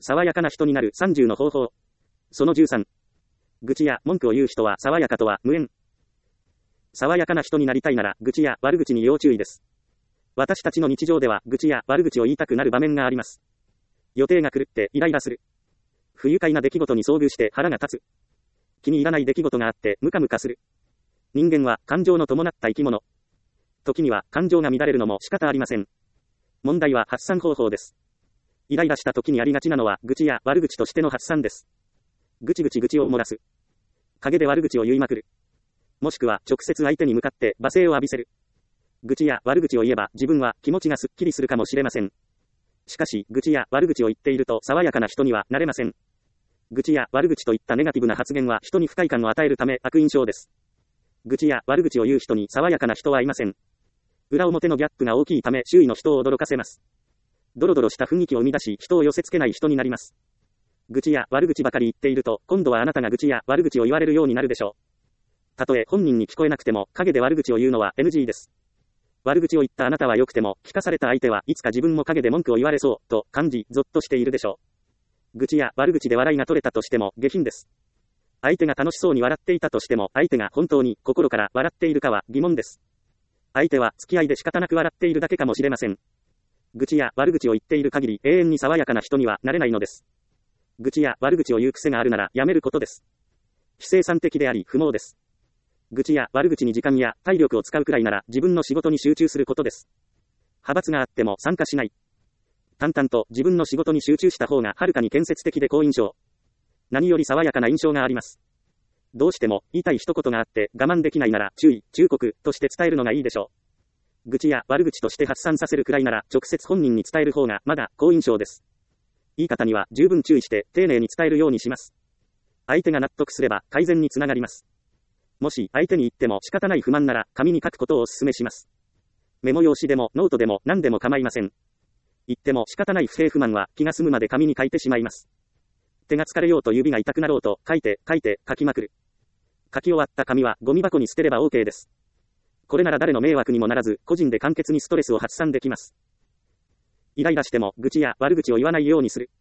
爽やかな人になる30の方法。その13。愚痴や文句を言う人は爽やかとは無縁。爽やかな人になりたいなら愚痴や悪口に要注意です。私たちの日常では愚痴や悪口を言いたくなる場面があります。予定が狂ってイライラする。不愉快な出来事に遭遇して腹が立つ。気に入らない出来事があってムカムカする。人間は感情の伴った生き物。時には感情が乱れるのも仕方ありません。問題は発散方法です。イライラした時にありがちなのは愚痴や悪口としての発散です。愚痴を漏らす。陰で悪口を言いまくる。もしくは直接相手に向かって罵声を浴びせる。愚痴や悪口を言えば自分は気持ちがすっきりするかもしれません。しかし愚痴や悪口を言っていると爽やかな人にはなれません。愚痴や悪口といったネガティブな発言は人に不快感を与えるため悪印象です。愚痴や悪口を言う人に爽やかな人はいません。裏表のギャップが大きいため周囲の人を驚かせます。ドロドロした雰囲気を生み出し人を寄せ付けない人になります。愚痴や悪口ばかり言っていると今度はあなたが愚痴や悪口を言われるようになるでしょう。たとえ本人に聞こえなくても陰で悪口を言うのは NG です。悪口を言ったあなたは良くても聞かされた相手はいつか自分も陰で文句を言われそうと感じゾッとしているでしょう。愚痴や悪口で笑いが取れたとしても下品です。相手が楽しそうに笑っていたとしても相手が本当に心から笑っているかは疑問です。相手は付き合いで仕方なく笑っているだけかもしれません。愚痴や悪口を言っている限り永遠に爽やかな人にはなれないのです。愚痴や悪口を言う癖があるならやめることです。非生産的であり不毛です。愚痴や悪口に時間や体力を使うくらいなら自分の仕事に集中することです。派閥があっても参加しない。淡々と自分の仕事に集中した方がはるかに建設的で好印象。何より爽やかな印象があります。どうしても言いたい一言があって我慢できないなら注意、忠告として伝えるのがいいでしょう。愚痴や悪口として発散させるくらいなら直接本人に伝える方がまだ好印象です。言い方には十分注意して丁寧に伝えるようにします。相手が納得すれば改善につながります。もし相手に言っても仕方ない不満なら紙に書くことをお勧めします。メモ用紙でもノートでも何でも構いません。言っても仕方ない不平不満は気が済むまで紙に書いてしまいます。手が疲れようと指が痛くなろうと書いて書きまくる。書き終わった紙はゴミ箱に捨てれば OK です。これなら誰の迷惑にもならず個人で簡潔にストレスを発散できます。イライラしても愚痴や悪口を言わないようにする。